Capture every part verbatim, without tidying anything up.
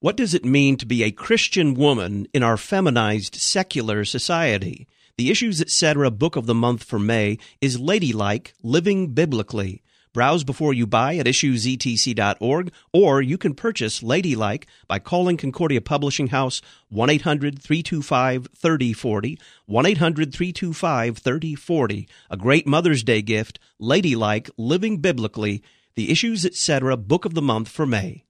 What does it mean to be a Christian woman in our feminized secular society? The Issues Etc. Book of the Month for May is Ladylike, Living Biblically. Browse before you buy at issues e t c dot org, or you can purchase Ladylike by calling Concordia Publishing House one eight hundred three two five three oh four oh, one eight hundred three two five three oh four oh. A great Mother's Day gift, Ladylike, Living Biblically, The Issues Etc. Book of the Month for May.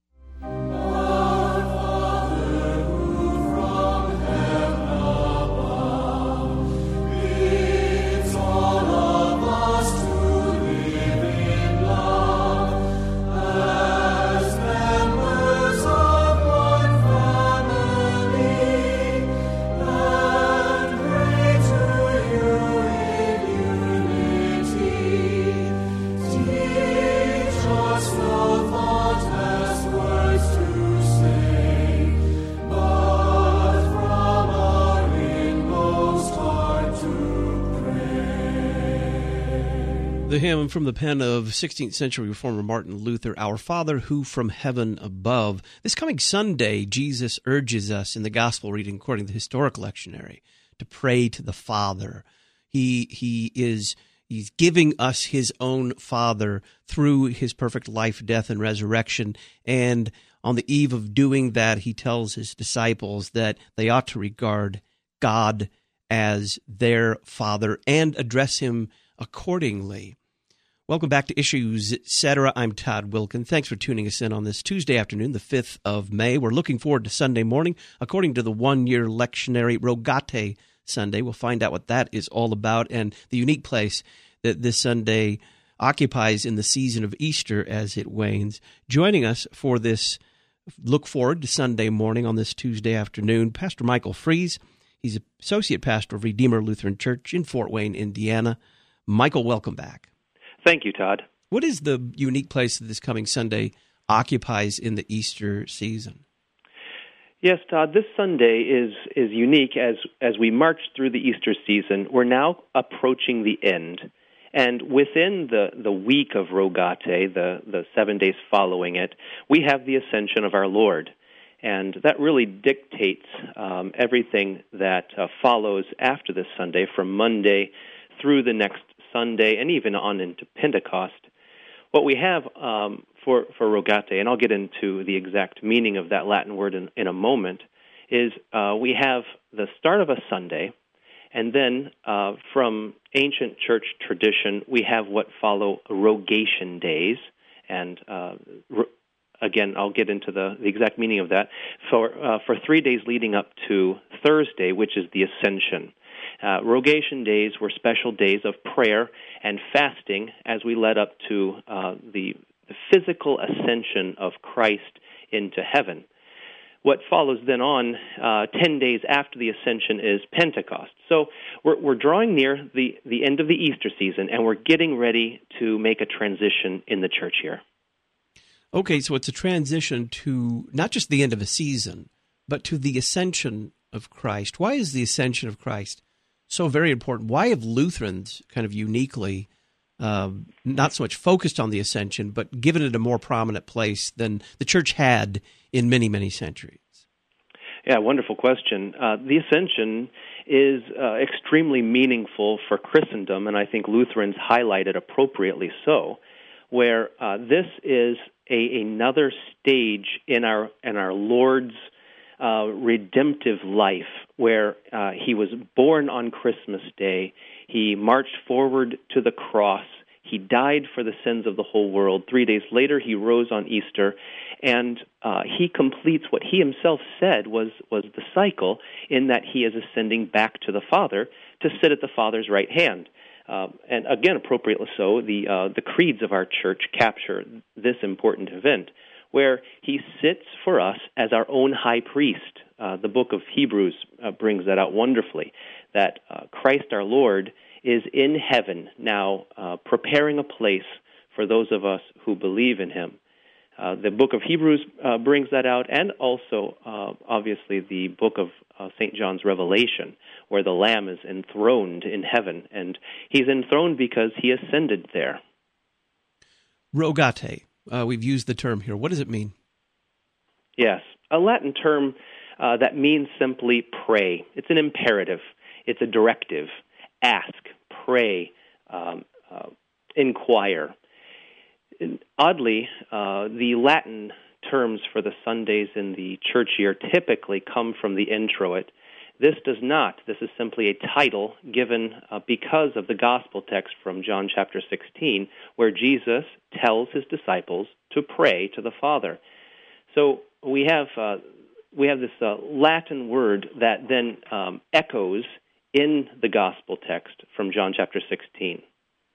The hymn from the pen of sixteenth century reformer Martin Luther, Our Father who from heaven above. This coming Sunday, Jesus urges us in the gospel reading according to the historic lectionary to pray to the Father. He he is he's giving us his own Father through his perfect life, death, and resurrection. And on the eve of doing that, he tells his disciples that they ought to regard God as their Father and address him accordingly. Welcome back to Issues Etc. I'm Todd Wilkin. Thanks for tuning us in on this Tuesday afternoon, the fifth of May. We're looking forward to Sunday morning. According to the one-year lectionary, Rogate Sunday. We'll find out what that is all about and the unique place that this Sunday occupies in the season of Easter as it wanes. Joining us for this look forward to Sunday morning on this Tuesday afternoon, Pastor Michael Fries. He's Associate Pastor of Redeemer Lutheran Church in Fort Wayne, Indiana. Michael, welcome back. Thank you, Todd. What is the unique place that this coming Sunday occupies in the Easter season? Yes, Todd, this Sunday is is unique as as we march through the Easter season. We're now approaching the end. And within the, the week of Rogate, the, the seven days following it, we have the ascension of our Lord. And that really dictates um, everything that uh, follows after this Sunday, from Monday through the next Sunday, and even on into Pentecost. What we have um, for, for Rogate, and I'll get into the exact meaning of that Latin word in, in a moment, is uh, we have the start of a Sunday, and then uh, from ancient church tradition, we have what follow Rogation days, and uh, ro- again, I'll get into the, the exact meaning of that, for, uh, for three days leading up to Thursday, which is the Ascension. Uh, Rogation days were special days of prayer and fasting as we led up to uh, the, the physical ascension of Christ into heaven. What follows then on, uh, ten days after the ascension, is Pentecost. So we're, we're drawing near the, the end of the Easter season, and we're getting ready to make a transition in the church here. Okay, so it's a transition to not just the end of a season, but to the ascension of Christ. Why is the ascension of Christ so very important? Why have Lutherans kind of uniquely um, not so much focused on the ascension, but given it a more prominent place than the church had in many, many centuries? Yeah, wonderful question. Uh, the ascension is uh, extremely meaningful for Christendom, and I think Lutherans highlight it appropriately so, where uh, this is a, another stage in our in our Lord's Uh, redemptive life, where uh, he was born on Christmas Day, he marched forward to the cross, he died for the sins of the whole world. Three days later, he rose on Easter, and uh, he completes what he himself said was, was the cycle, in that he is ascending back to the Father to sit at the Father's right hand. Uh, and again, appropriately so, the uh, the creeds of our church capture this important event, where he sits for us as our own high priest. Uh, the book of Hebrews uh, brings that out wonderfully, that uh, Christ our Lord is in heaven now, uh, preparing a place for those of us who believe in him. Uh, the book of Hebrews uh, brings that out, and also, uh, obviously, the book of uh, Saint John's Revelation, where the Lamb is enthroned in heaven, and he's enthroned because he ascended there. Rogate. Uh, we've used the term here. What does it mean? Yes. a Latin term uh, that means simply pray. It's an imperative. It's a directive. Ask, pray, um, uh, inquire. Oddly, uh, the Latin terms for the Sundays in the church year typically come from the introit. This does not. This is simply a title given uh, because of the gospel text from John chapter sixteen, where Jesus tells his disciples to pray to the Father. So we have uh, we have this uh, Latin word that then um, echoes in the gospel text from John chapter sixteen.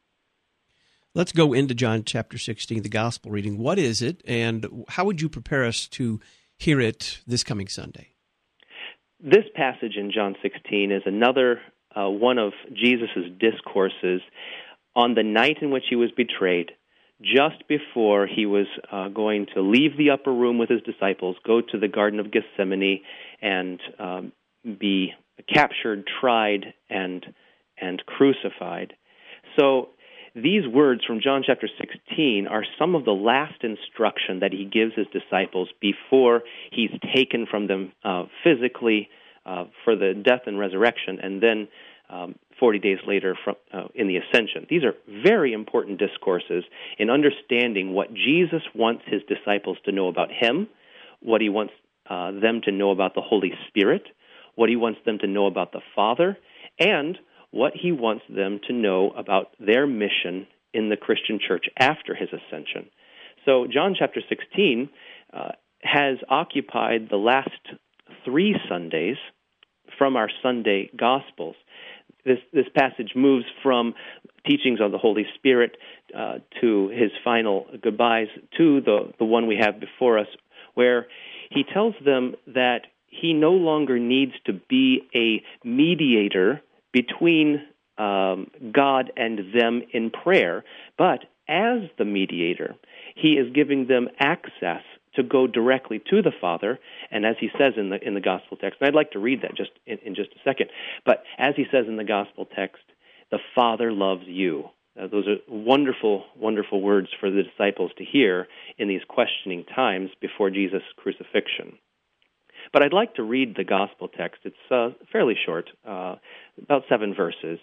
Let's go into John chapter sixteen, the gospel reading. What is it, and how would you prepare us to hear it this coming Sunday? This passage in John sixteen is another uh, one of Jesus' discourses on the night in which he was betrayed, just before he was uh, going to leave the upper room with his disciples, go to the Garden of Gethsemane, and um, be captured, tried, and and crucified. So these words from John chapter sixteen are some of the last instruction that he gives his disciples before he's taken from them uh, physically uh, for the death and resurrection, and then um, forty days later from, uh, in the ascension. These are very important discourses in understanding what Jesus wants his disciples to know about him, what he wants uh, them to know about the Holy Spirit, what he wants them to know about the Father, and what he wants them to know about their mission in the Christian church after his ascension. So John chapter sixteen uh, has occupied the last three Sundays from our Sunday Gospels. This, this passage moves from teachings on the Holy Spirit uh, to his final goodbyes to the, the one we have before us, where he tells them that he no longer needs to be a mediator between um, God and them in prayer, but as the mediator, he is giving them access to go directly to the Father, and as he says in the in the gospel text, and I'd like to read that just in, in just a second, but as he says in the gospel text, the Father loves you. Uh, those are wonderful, wonderful words for the disciples to hear in these questioning times before Jesus' crucifixion. But I'd like to read the gospel text. It's uh, fairly short, uh, about seven verses.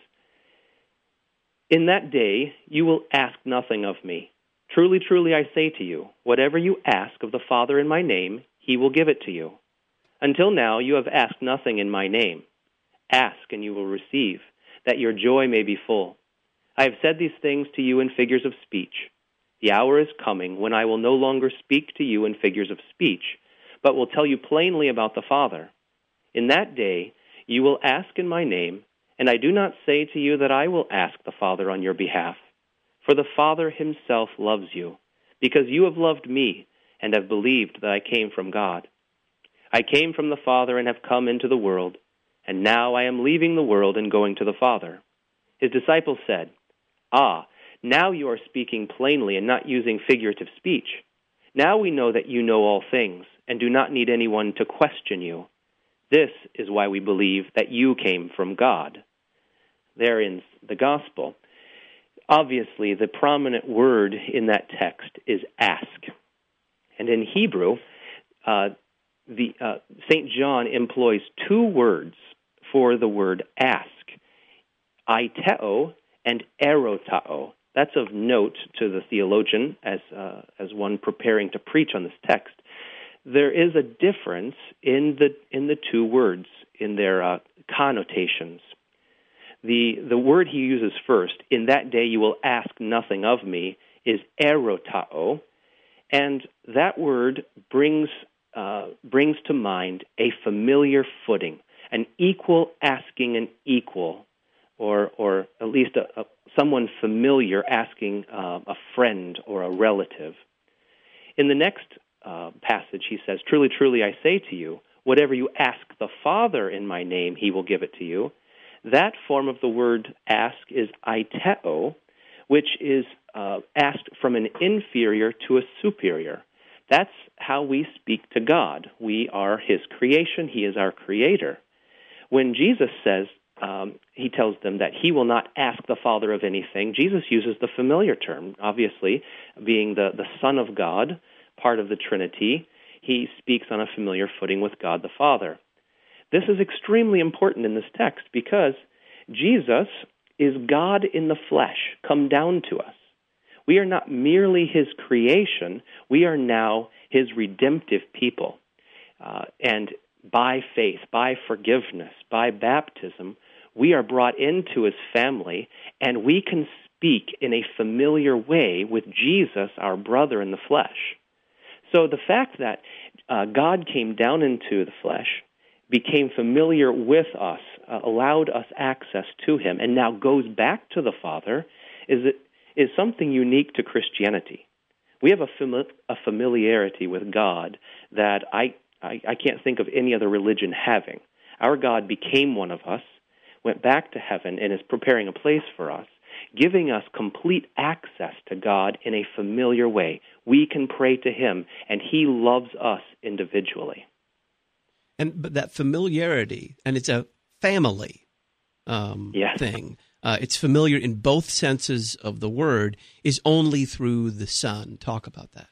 In that day you will ask nothing of me. Truly, truly, I say to you, whatever you ask of the Father in my name, he will give it to you. Until now you have asked nothing in my name. Ask, and you will receive, that your joy may be full. I have said these things to you in figures of speech. The hour is coming when I will no longer speak to you in figures of speech, but will tell you plainly about the Father. In that day you will ask in my name, and I do not say to you that I will ask the Father on your behalf. For the Father himself loves you, because you have loved me and have believed that I came from God. I came from the Father and have come into the world, and now I am leaving the world and going to the Father. His disciples said, Ah, now you are speaking plainly and not using figurative speech. Now we know that you know all things, and do not need anyone to question you. This is why we believe that you came from God. There in the gospel. Obviously, the prominent word in that text is ask. And in Hebrew, uh, the uh, Saint John employs two words for the word ask, aiteo and erotao. That's of note to the theologian as uh, as one preparing to preach on this text. There is a difference in the in the two words, in their uh, connotations. The the word he uses first, in that day you will ask nothing of me, is erotao, and that word brings uh, brings to mind a familiar footing, an equal asking an equal, or or at least a, a, someone familiar asking uh, a friend or a relative. In the next uh, passage, he says, "Truly, truly, I say to you, whatever you ask the Father in my name, he will give it to you." That form of the word ask is aiteo, which is uh, asked from an inferior to a superior. That's how we speak to God. We are his creation. He is our creator. When Jesus says, um, he tells them that he will not ask the Father of anything, Jesus uses the familiar term, obviously, being the, the Son of God, part of the Trinity. he speaks on a familiar footing with God the Father. This is extremely important in this text because Jesus is God in the flesh, come down to us. We are not merely his creation, we are now his redemptive people. Uh, and by faith, by forgiveness, by baptism, we are brought into his family, and we can speak in a familiar way with Jesus, our brother in the flesh. So the fact that uh, God came down into the flesh, became familiar with us, uh, allowed us access to him, and now goes back to the Father, is it is something unique to Christianity. We have a, fami- a familiarity with God that I, I I can't think of any other religion having. Our God became one of us, went back to heaven, and is preparing a place for us, giving us complete access to God in a familiar way. We can pray to him, and he loves us individually. And but that familiarity, and it's a family um, yes. thing. Uh, it's familiar in both senses of the word, is only through the Son. Talk about that.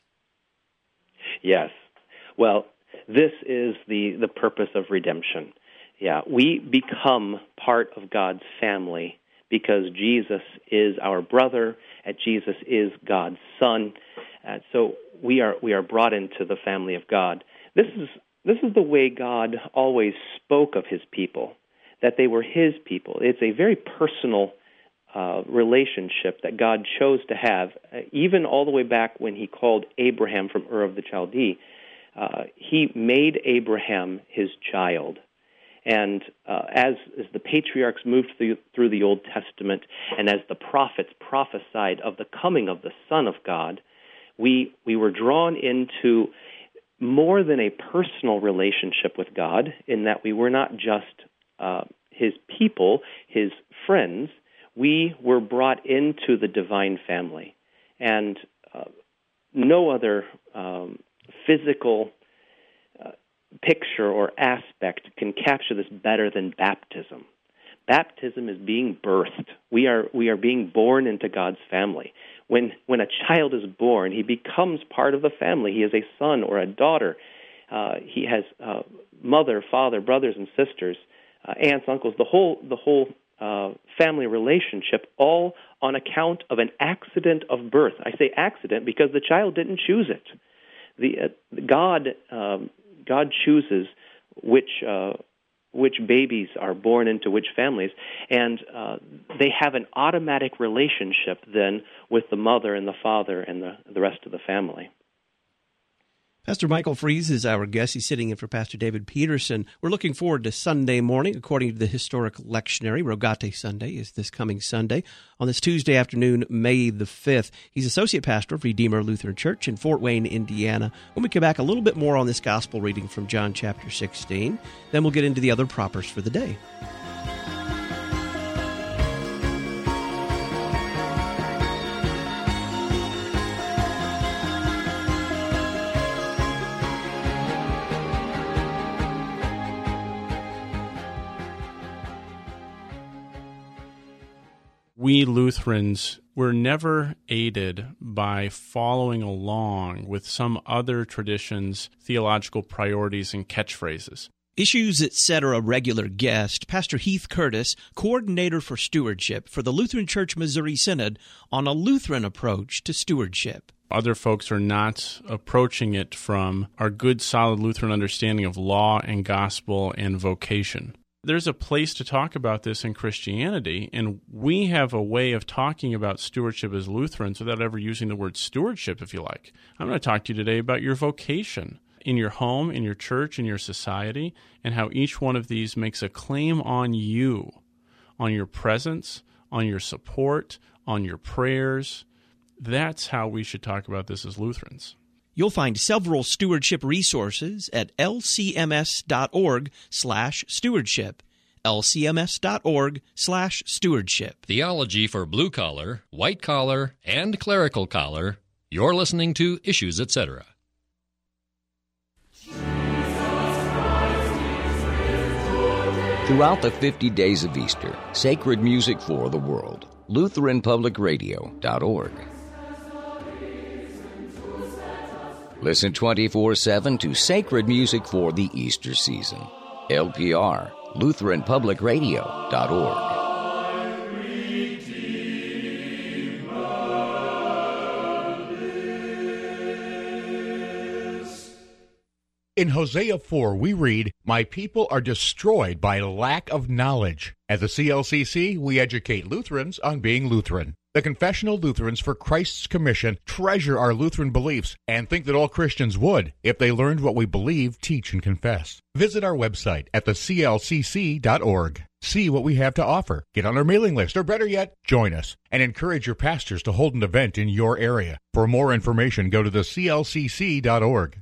Yes. Well, this is the, the purpose of redemption. Yeah, we become part of God's family because Jesus is our brother, and Jesus is God's son. Uh, so we are we are brought into the family of God. This is this is the way God always spoke of his people, that they were his people. It's a very personal uh, relationship that God chose to have, uh, even all the way back when he called Abraham from Ur of the Chaldee. Uh, he made Abraham his child. And uh, as, as the patriarchs moved through, through the Old Testament, and as the prophets prophesied of the coming of the Son of God, we we were drawn into more than a personal relationship with God, in that we were not just uh, his people, his friends. We were brought into the divine family. And uh, no other um, physical uh, picture or aspect can capture this better than baptism. Baptism is being birthed. We are we are being born into God's family. When when a child is born, he becomes part of the family. He is a son or a daughter. Uh, he has uh, mother, father, brothers and sisters, uh, aunts, uncles, the whole the whole uh, family relationship, all on account of an accident of birth. I say accident because the child didn't choose it. The uh, God um, God chooses which uh, which babies are born into which families, and uh, they have an automatic relationship then with the mother and the father and the, the rest of the family. Pastor Michael Fries is our guest. He's sitting in for Pastor David Peterson. We're looking forward to Sunday morning. According to the historic lectionary, Rogate Sunday is this coming Sunday. On this Tuesday afternoon, May the fifth, he's Associate Pastor of Redeemer Lutheran Church in Fort Wayne, Indiana. When we come back, a little bit more on this gospel reading from John chapter sixteen. Then we'll get into the other propers for the day. We Lutherans were never aided by following along with some other tradition's theological priorities and catchphrases. Issues Etc. regular guest, Pastor Heath Curtis, coordinator for stewardship for the Lutheran Church Missouri Synod, on a Lutheran approach to stewardship. Other folks are not approaching it from our good, solid Lutheran understanding of law and gospel and vocation. There's a place to talk about this in Christianity, and we have a way of talking about stewardship as Lutherans without ever using the word stewardship, if you like. I'm going to talk to you today about your vocation in your home, in your church, in your society, and how each one of these makes a claim on you, on your presence, on your support, on your prayers. That's how we should talk about this as Lutherans. You'll find several stewardship resources at lcms.org slash stewardship. lcms.org slash stewardship. Theology for blue collar, white collar, and clerical collar. You're listening to Issues Etc. Throughout the fifty days of Easter, sacred music for the world. Lutheran Public Radio dot org. Listen twenty-four seven to sacred music for the Easter season. L P R, Lutheran Public Radio dot org. In Hosea four, we read, "My people are destroyed by lack of knowledge." At the C L C C, we educate Lutherans on being Lutheran. The Confessional Lutherans for Christ's Commission treasure our Lutheran beliefs and think that all Christians would if they learned what we believe, teach, and confess. Visit our website at the C L C C dot org. See what we have to offer. Get on our mailing list, or better yet, join us, and encourage your pastors to hold an event in your area. For more information, go to the C L C C dot org.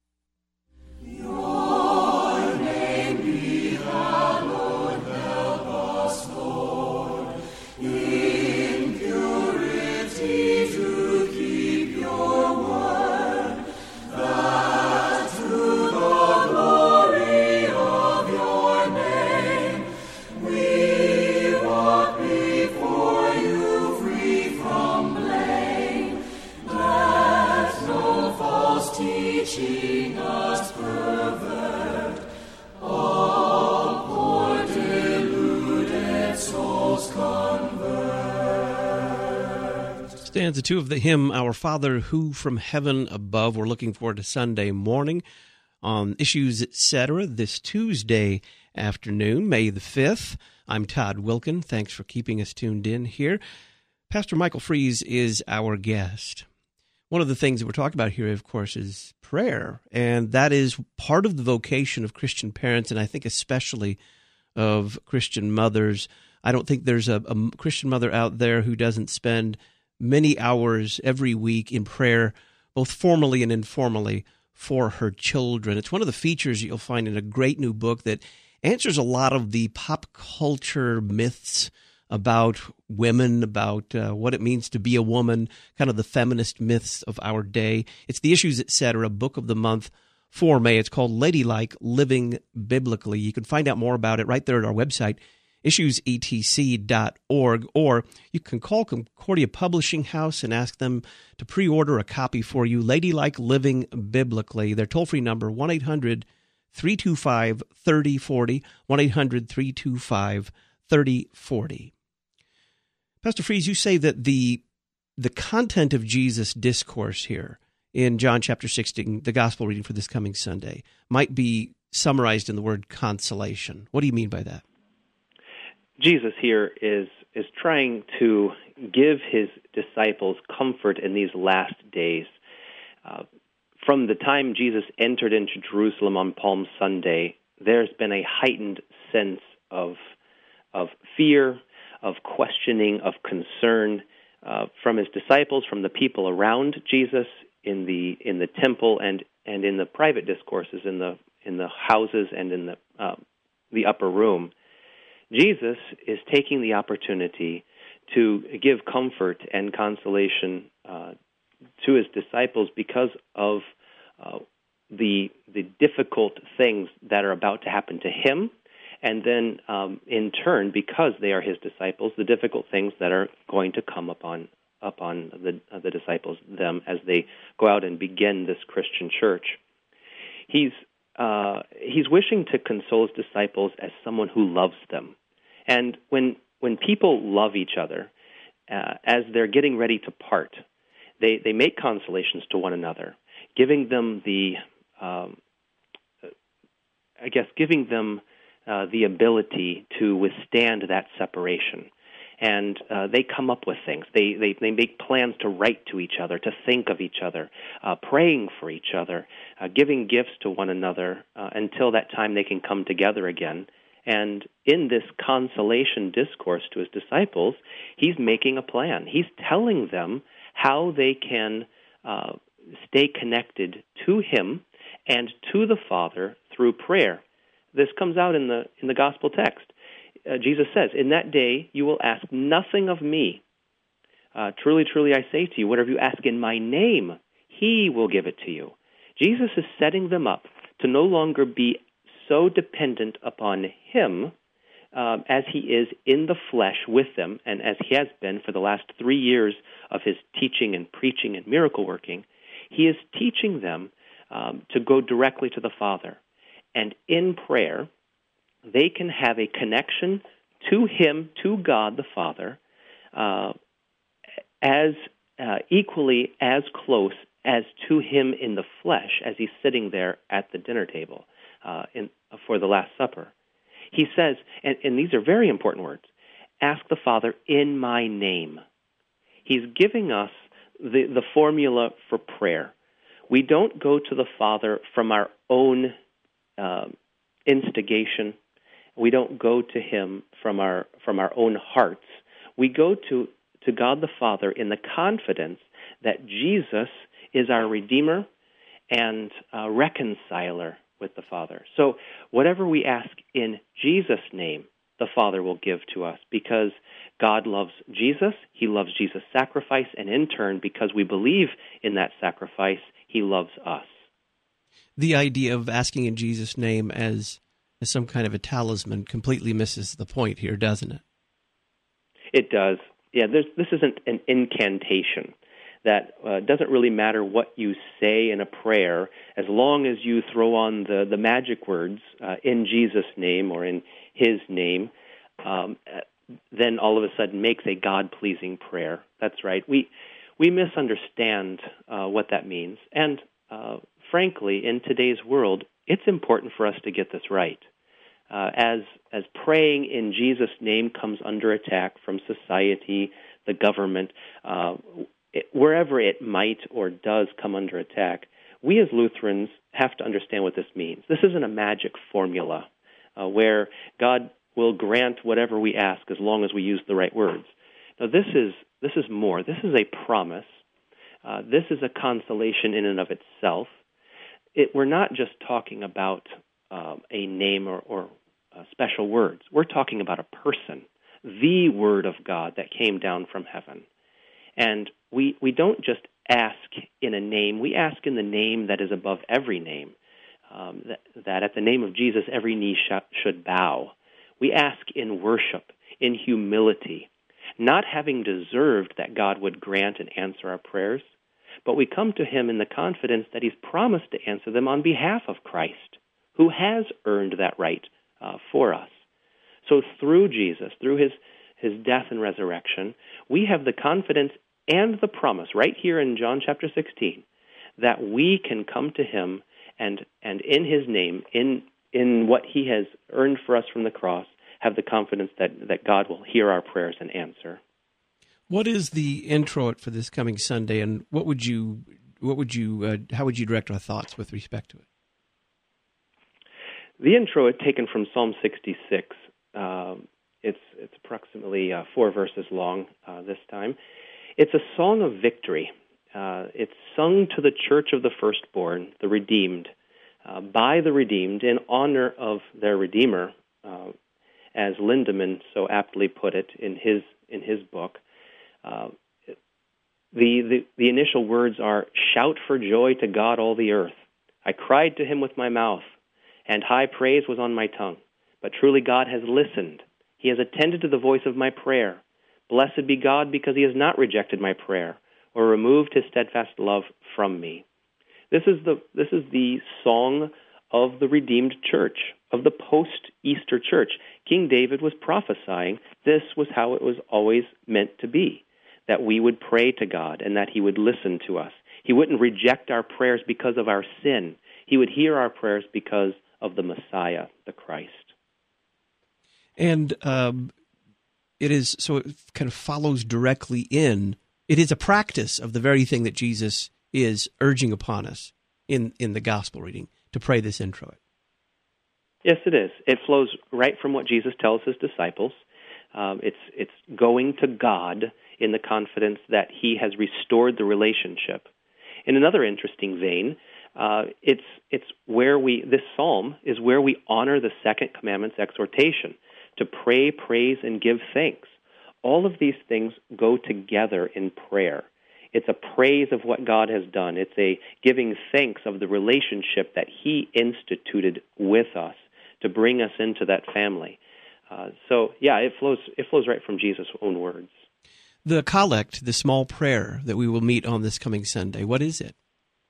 Stanza two of the hymn, Our Father Who from Heaven Above. We're looking forward to Sunday morning on Issues Etc. this Tuesday afternoon, May the fifth. I'm Todd Wilkin. Thanks for keeping us tuned in here. Pastor Michael Fries is our guest. One of the things that we're talking about here, of course, is prayer, and that is part of the vocation of Christian parents, and I think especially of Christian mothers. I don't think there's a, a Christian mother out there who doesn't spend many hours every week in prayer, both formally and informally, for her children. It's one of the features you'll find in a great new book that answers a lot of the pop culture myths about women, about uh, what it means to be a woman, kind of the feminist myths of our day. It's the Issues Etc. book of the month for May. It's called Ladylike Living Biblically. You can find out more about it right there at our website, issues e t c dot org, or you can call Concordia Publishing House and ask them to pre-order a copy for you, Ladylike Living Biblically. Their toll-free number, one eight hundred three two five three oh four oh, one eight hundred three two five three oh four oh. Pastor Fries, you say that the the content of Jesus' discourse here in John chapter sixteen, the gospel reading for this coming Sunday, might be summarized in the word consolation. What do you mean by that? Jesus here is is trying to give his disciples comfort in these last days. Uh, from the time Jesus entered into Jerusalem on Palm Sunday, there's been a heightened sense of of fear, of questioning, of concern uh, from his disciples, from the people around Jesus in the in the temple and, and in the private discourses in the in the houses and in the uh, the upper room. Jesus is taking the opportunity to give comfort and consolation uh, to his disciples because of uh, the the difficult things that are about to happen to him, and then um, in turn, because they are his disciples, the difficult things that are going to come upon upon the uh, the disciples, them, as they go out and begin this Christian church. He's uh, he's wishing to console his disciples as someone who loves them. And when when people love each other, uh, as they're getting ready to part, they, they make consolations to one another, giving them the, um, I guess, giving them uh, the ability to withstand that separation. And uh, they come up with things. They, they they make plans to write to each other, to think of each other, uh, praying for each other, uh, giving gifts to one another uh, until that time they can come together again. And in this consolation discourse to his disciples, he's making a plan. He's telling them how they can uh, stay connected to him and to the Father through prayer. This comes out in the in the gospel text. Uh, Jesus says, "In that day you will ask nothing of me. Uh, truly, truly, I say to you, whatever you ask in my name, he will give it to you." Jesus is setting them up to no longer be so dependent upon him um, as he is in the flesh with them, and as he has been for the last three years of his teaching and preaching and miracle working. he is teaching them um, to go directly to the Father. And in prayer, they can have a connection to him, to God the Father, uh, as uh, equally as close as to him in the flesh as he's sitting there at the dinner table uh, in, for the Last Supper. He says, and, and these are very important words, ask the Father in my name. He's giving us the, the formula for prayer. We don't go to the Father from our own uh, instigation. We don't go to him from our from our own hearts. We go to, to God the Father in the confidence that Jesus is our Redeemer and uh, reconciler with the Father. So whatever we ask in Jesus' name, the Father will give to us, because God loves Jesus, he loves Jesus' sacrifice, and in turn, because we believe in that sacrifice, he loves us. The idea of asking in Jesus' name as, as some kind of a talisman completely misses the point here, doesn't it? It does. Yeah, this isn't an incantation. That uh, doesn't really matter what you say in a prayer, as long as you throw on the, the magic words uh, in Jesus' name or in his name, um, then all of a sudden makes a God-pleasing prayer. That's right. We we misunderstand uh, what that means. And uh, frankly, in today's world, it's important for us to get this right. Uh, as as praying in Jesus' name comes under attack from society, the government, uh, it, wherever it might or does come under attack, we as Lutherans have to understand what this means. This isn't a magic formula uh, where God will grant whatever we ask as long as we use the right words. Now, this is this is more. This is a promise. Uh, this is a consolation in and of itself. It, we're not just talking about um, a name or, or uh, special words. We're talking about a person, the Word of God that came down from heaven. And we we don't just ask in a name. We ask in the name that is above every name, um, that, that at the name of Jesus every knee sh- should bow. We ask in worship, in humility, not having deserved that God would grant and answer our prayers, but we come to him in the confidence that he's promised to answer them on behalf of Christ, who has earned that right uh, for us. So through Jesus, through his, his death and resurrection, we have the confidence and the promise right here in John chapter sixteen that we can come to him and and in his name, in in what he has earned for us from the cross, have the confidence that, that God will hear our prayers and answer. What is the introit for this coming Sunday, and what would you what would you uh, how would you direct our thoughts with respect to it? The introit taken from Psalm sixty-six. Uh, it's it's approximately uh, four verses long uh, this time. It's a song of victory. Uh, it's sung to the church of the firstborn, the redeemed, uh, by the redeemed in honor of their Redeemer, uh, as Lindemann so aptly put it in his in his book. Uh, the, the the initial words are, "Shout for joy to God, all the earth. I cried to him with my mouth, and high praise was on my tongue. But truly God has listened. He has attended to the voice of my prayer. Blessed be God, because he has not rejected my prayer or removed his steadfast love from me." This is the this is the song of the redeemed church, of the post-Easter church. King David was prophesying this was how it was always meant to be, that we would pray to God and that he would listen to us. He wouldn't reject our prayers because of our sin. He would hear our prayers because of the Messiah, the Christ. And um, it is, so it kind of follows directly in, it is a practice of the very thing that Jesus is urging upon us in, in the gospel reading, to pray this introit. Yes, it is. It flows right from what Jesus tells his disciples. Um, it's it's going to God in the confidence that he has restored the relationship. In another interesting vein, uh, it's it's where we this psalm is where we honor the second commandment's exhortation to pray, praise, and give thanks. All of these things go together in prayer. It's a praise of what God has done. It's a giving thanks of the relationship that he instituted with us to bring us into that family. Uh, so, yeah, it flows it flows right from Jesus' own words. The collect, the small prayer that we will meet on this coming Sunday, what is it?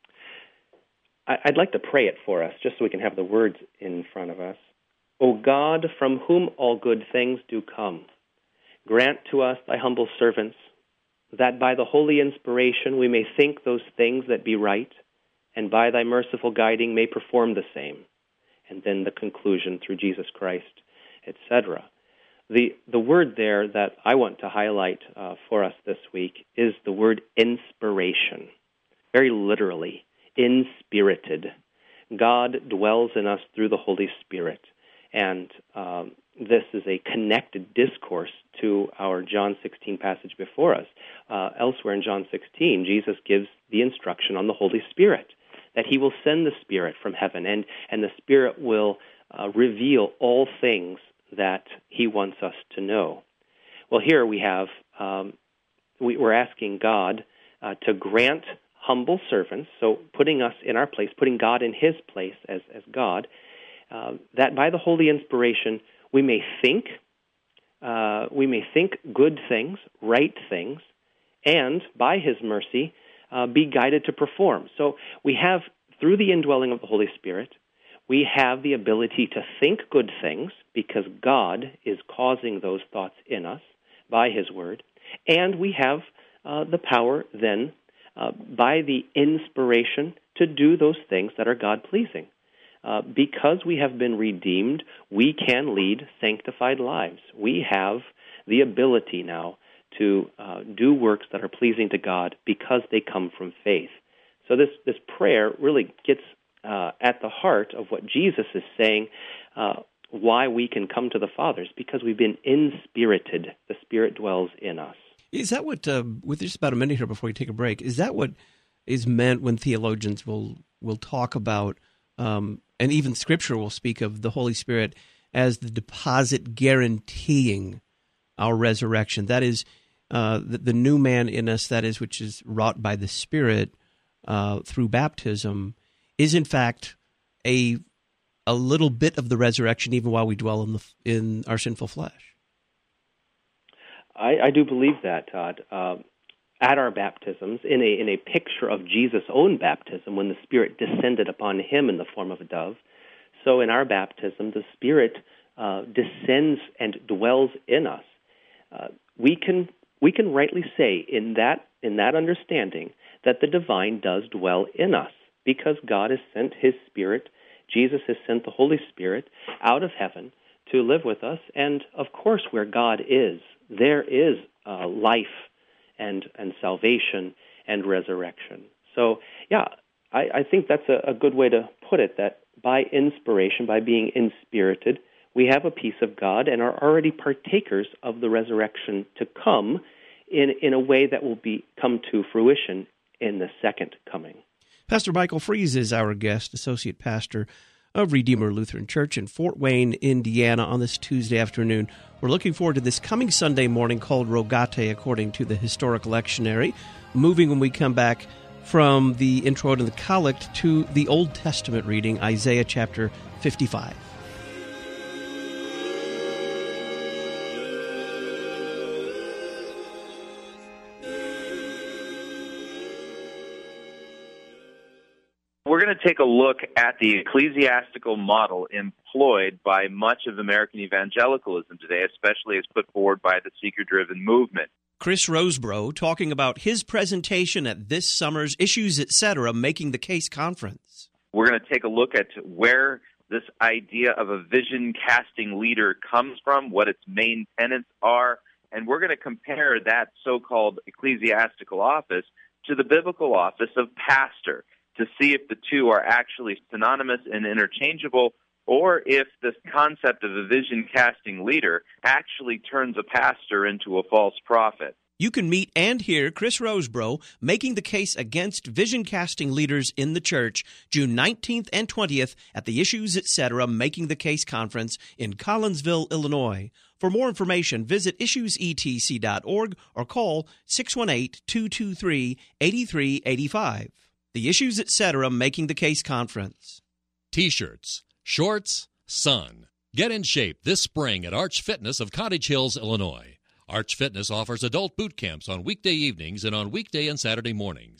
I'd like to pray it for us, just so we can have the words in front of us. O God, from whom all good things do come, grant to us, thy humble servants, that by the holy inspiration we may think those things that be right, and by thy merciful guiding may perform the same. And then the conclusion, through Jesus Christ, et cetera. The, the word there that I want to highlight uh, for us this week is the word inspiration. Very literally, inspirited. God dwells in us through the Holy Spirit. And um, this is a connected discourse to our John sixteen passage before us. Uh, elsewhere in John sixteen, Jesus gives the instruction on the Holy Spirit, that he will send the Spirit from heaven, and, and the Spirit will uh, reveal all things that he wants us to know. Well, here we have, um, we, we're asking God uh, to grant humble servants, so putting us in our place, putting God in his place as, as God, uh, that by the holy inspiration we may think, uh, we may think good things, right things, and by his mercy uh, be guided to perform. So we have, through the indwelling of the Holy Spirit, we have the ability to think good things because God is causing those thoughts in us by his word, and we have uh, the power then uh, by the inspiration to do those things that are God-pleasing. Uh, because we have been redeemed, we can lead sanctified lives. We have the ability now to uh, do works that are pleasing to God because they come from faith. So this, this prayer really gets uh, at the heart of what Jesus is saying, uh, why we can come to the Father, is because we've been inspirited. The Spirit dwells in us. Is that what, uh, with just about a minute here before we take a break, is that what is meant when theologians will, will talk about, um, and even Scripture will speak of the Holy Spirit as the deposit guaranteeing our resurrection? That is, uh, the, the new man in us, that is, which is wrought by the Spirit uh, through baptism, is in fact a a little bit of the resurrection, even while we dwell in the in our sinful flesh. I, I do believe that, Todd. Uh, at our baptisms, in a in a picture of Jesus' own baptism, when the Spirit descended upon him in the form of a dove, so in our baptism, the Spirit uh, descends and dwells in us. Uh, we can we can rightly say in that in that understanding that the divine does dwell in us, because God has sent his Spirit. Jesus has sent the Holy Spirit out of heaven to live with us, and of course, where God is, there is uh, life and and salvation and resurrection. So, yeah, I, I think that's a, a good way to put it, that by inspiration, by being inspirited, we have a piece of God and are already partakers of the resurrection to come in, in a way that will be come to fruition in the second coming. Pastor Michael Fries is our guest, Associate Pastor of Redeemer Lutheran Church in Fort Wayne, Indiana, on this Tuesday afternoon. We're looking forward to this coming Sunday morning called Rogate, according to the historic lectionary, moving when we come back from the introit and the collect to the Old Testament reading, Isaiah chapter fifty-five. We're going to take a look at the ecclesiastical model employed by much of American evangelicalism today, especially as put forward by the seeker-driven movement. Chris Rosebrough talking about his presentation at this summer's Issues, et cetera, Making the Case conference. We're going to take a look at where this idea of a vision-casting leader comes from, what its main tenets are, and we're going to compare that so-called ecclesiastical office to the biblical office of pastor, to see if the two are actually synonymous and interchangeable, or if this concept of a vision-casting leader actually turns a pastor into a false prophet. You can meet and hear Chris Rosebrough making the case against vision-casting leaders in the church June nineteenth and twentieth at the Issues, et cetera, Making the Case conference in Collinsville, Illinois. For more information, visit issues e t c dot org or call six one eight, two two three, eight three eight five. The Issues, et cetera, Making the Case conference. T-shirts, shorts, sun. Get in shape this spring at Arch Fitness of Cottage Hills, Illinois. Arch Fitness offers adult boot camps on weekday evenings and on weekday and Saturday mornings.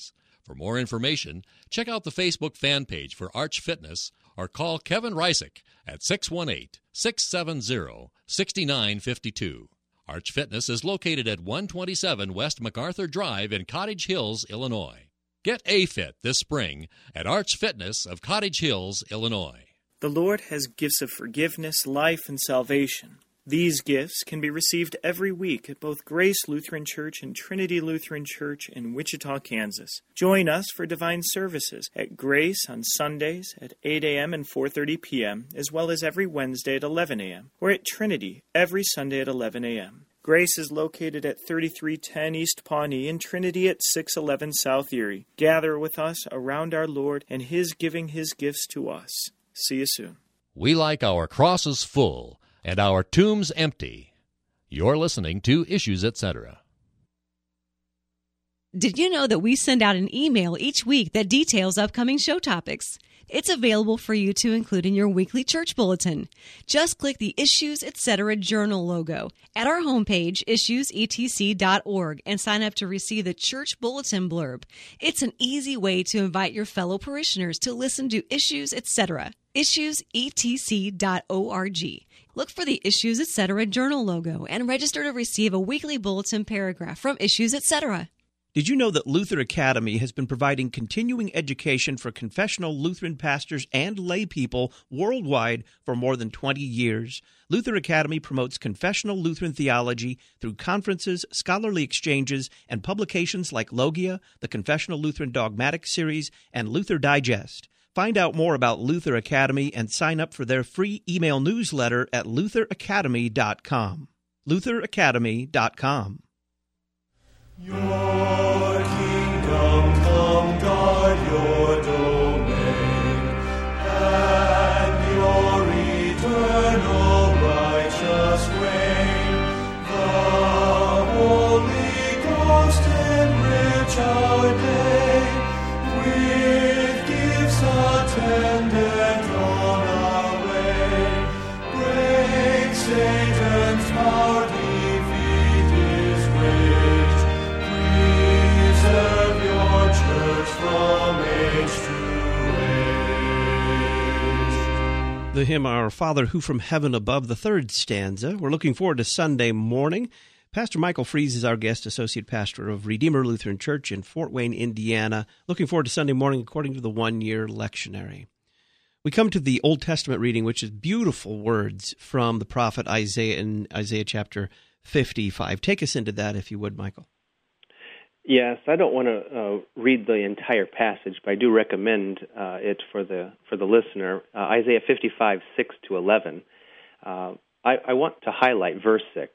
For more information, check out the Facebook fan page for Arch Fitness or call Kevin Reisig at six one eight, six seven zero, six nine five two. Arch Fitness is located at one twenty-seven West MacArthur Drive in Cottage Hills, Illinois. Get A-Fit this spring at Arch Fitness of Cottage Hills, Illinois. The Lord has gifts of forgiveness, life, and salvation. These gifts can be received every week at both Grace Lutheran Church and Trinity Lutheran Church in Wichita, Kansas. Join us for divine services at Grace on Sundays at eight a.m. and four thirty p.m., as well as every Wednesday at eleven a.m., or at Trinity every Sunday at eleven a.m. Grace is located at thirty-three ten East Pawnee and Trinity at six eleven South Erie. Gather with us around our Lord and His giving His gifts to us. See you soon. We like our crosses full and our tombs empty. You're listening to Issues, et cetera. Did you know that we send out an email each week that details upcoming show topics? It's available for you to include in your weekly church bulletin. Just click the Issues, et cetera journal logo at our homepage, issues e t c dot org, and sign up to receive the church bulletin blurb. It's an easy way to invite your fellow parishioners to listen to Issues, et cetera. issues e t c dot org. Look for the Issues, et cetera journal logo and register to receive a weekly bulletin paragraph from Issues, et cetera. Did you know that Luther Academy has been providing continuing education for confessional Lutheran pastors and lay people worldwide for more than twenty years? Luther Academy promotes confessional Lutheran theology through conferences, scholarly exchanges, and publications like Logia, the Confessional Lutheran Dogmatic Series, and Luther Digest. Find out more about Luther Academy and sign up for their free email newsletter at luther academy dot com. luther academy dot com. Your kingdom come, God, your domain, and your eternal righteous reign. The Holy Ghost enrich our day with gifts attendant on our way. Break Satan's power, defeat his rage. Preserve your church from age to age. The hymn, Our Father Who from Heaven Above, the third stanza. We're looking forward to Sunday morning. Pastor Michael Fries is our guest, Associate Pastor of Redeemer Lutheran Church in Fort Wayne, Indiana. Looking forward to Sunday morning according to the one-year lectionary. We come to the Old Testament reading, which is beautiful words from the prophet Isaiah in Isaiah chapter fifty-five. Take us into that, if you would, Michael. Yes, I don't want to uh, read the entire passage, but I do recommend uh, it for the for the listener. Uh, Isaiah fifty-five, six to eleven. Uh, I, I want to highlight verse six.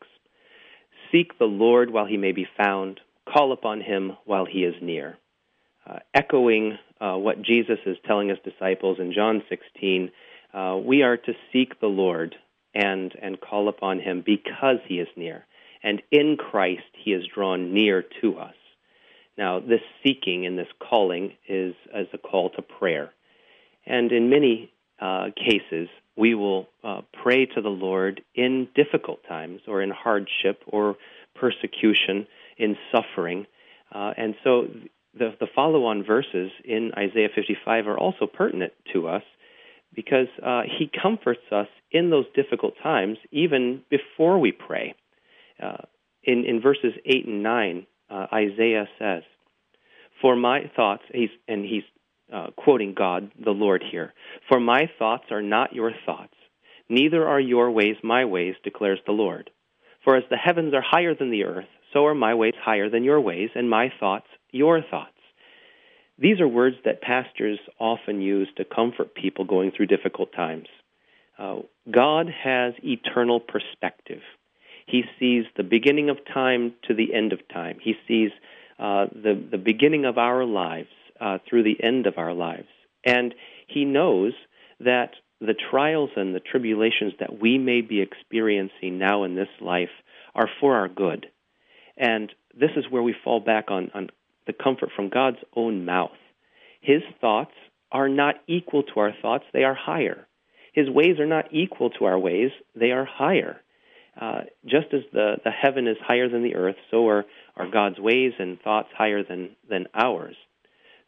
Seek the Lord while he may be found. Call upon him while he is near. Uh, echoing uh, what Jesus is telling his disciples in John sixteen, uh, we are to seek the Lord and, and call upon him because he is near. And in Christ he is drawn near to us. Now, this seeking and this calling is as a call to prayer. And in many uh, cases, we will uh, pray to the Lord in difficult times or in hardship or persecution, in suffering. Uh, and so the, the follow-on verses in Isaiah fifty-five are also pertinent to us because uh, he comforts us in those difficult times even before we pray. Uh, in, in verses eight and nine, uh, Isaiah says, For my thoughts, he's, and he's uh, quoting God, the Lord here, For my thoughts are not your thoughts, neither are your ways my ways, declares the Lord. For as the heavens are higher than the earth, so are my ways higher than your ways, and my thoughts your thoughts. These are words that pastors often use to comfort people going through difficult times. Uh, God has eternal perspective. He sees the beginning of time to the end of time. He sees uh, the, the beginning of our lives uh, through the end of our lives. And he knows that the trials and the tribulations that we may be experiencing now in this life are for our good. And this is where we fall back on, on the comfort from God's own mouth. His thoughts are not equal to our thoughts, they are higher. His ways are not equal to our ways, they are higher. Uh, just as the, the heaven is higher than the earth, so are, are God's ways and thoughts higher than, than ours.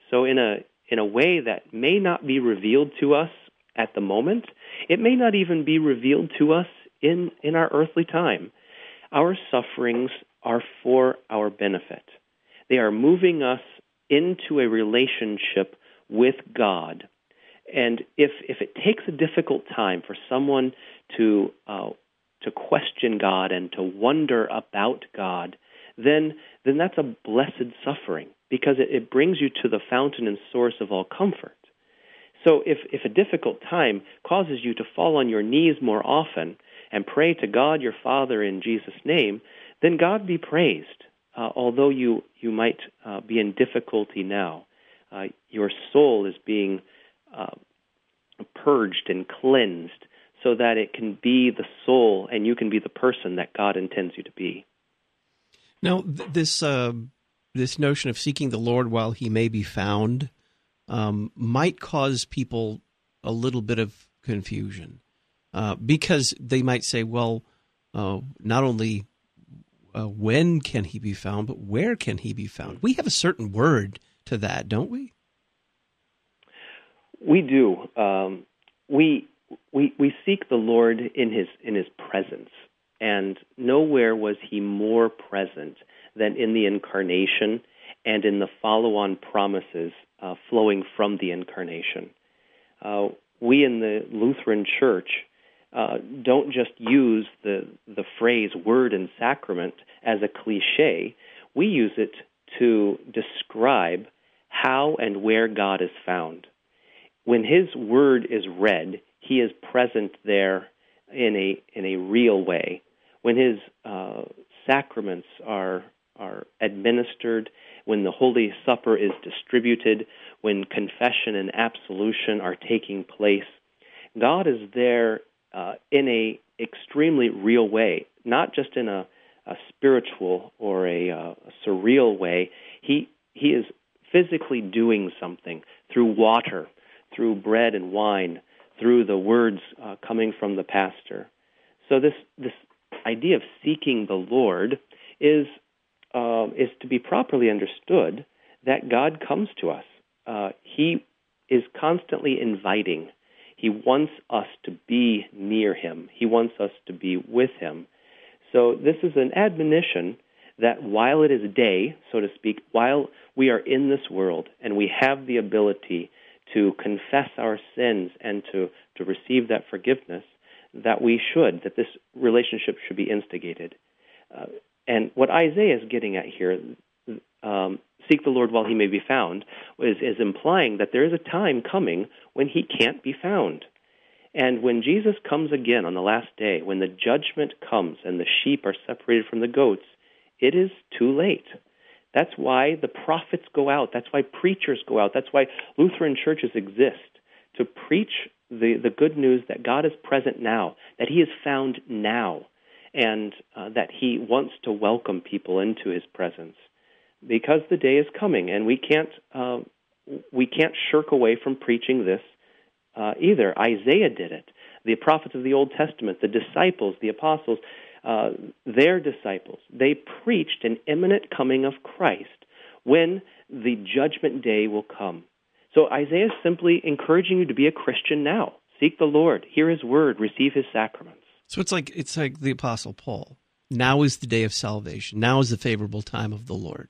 So in a in a way that may not be revealed to us at the moment, it may not even be revealed to us in, in our earthly time. Our sufferings are for our benefit. They are moving us into a relationship with God. And if if it takes a difficult time for someone to uh, to question God and to wonder about God, then then that's a blessed suffering, because it, it brings you to the fountain and source of all comfort. So if, if a difficult time causes you to fall on your knees more often and pray to God your Father in Jesus' name, then God be praised. Uh, although you, you might uh, be in difficulty now, uh, your soul is being uh, purged and cleansed so that it can be the soul and you can be the person that God intends you to be. Now, th- this uh, this notion of seeking the Lord while he may be found um, might cause people a little bit of confusion uh, because they might say, well, uh, not only uh, when can he be found, but where can he be found? We have a certain word to that, don't we? We do. Um, we we we seek the Lord in his in his presence. And nowhere was he more present than in the incarnation and in the follow-on promises uh, flowing from the incarnation. Uh, we in the Lutheran Church uh, don't just use the, the phrase word and sacrament as a cliche. We use it to describe how and where God is found. When his word is read, he is present there in a in a real way. When his uh, sacraments are are administered, when the Holy Supper is distributed, when confession and absolution are taking place, God is there uh, in a extremely real way, not just in a, a spiritual or a, uh, a surreal way. He he is physically doing something through water, through bread and wine, through the words uh, coming from the pastor. So this this idea of seeking the Lord is uh, is to be properly understood that God comes to us. Uh, he is constantly inviting. He wants us to be near him. He wants us to be with him. So this is an admonition that while it is day, so to speak, while we are in this world and we have the ability to confess our sins and to, to receive that forgiveness, that we should, that this relationship should be instigated. Uh, and what Isaiah is getting at here, um, seek the Lord while he may be found, is, is implying that there is a time coming when he can't be found. And when Jesus comes again on the last day, when the judgment comes and the sheep are separated from the goats, it is too late. That's why the prophets go out. That's why preachers go out. That's why Lutheran churches exist, to preach the, the good news that God is present now, that he is found now, and uh, that he wants to welcome people into his presence. Because the day is coming, and we can't uh, we can't shirk away from preaching this uh, either. Isaiah did it. The prophets of the Old Testament, the disciples, the apostles, uh, their disciples, they preached an imminent coming of Christ when the judgment day will come. So Isaiah is simply encouraging you to be a Christian now. Seek the Lord, hear his word, receive his sacraments. So it's like it's like the Apostle Paul. Now is the day of salvation. Now is the favorable time of the Lord.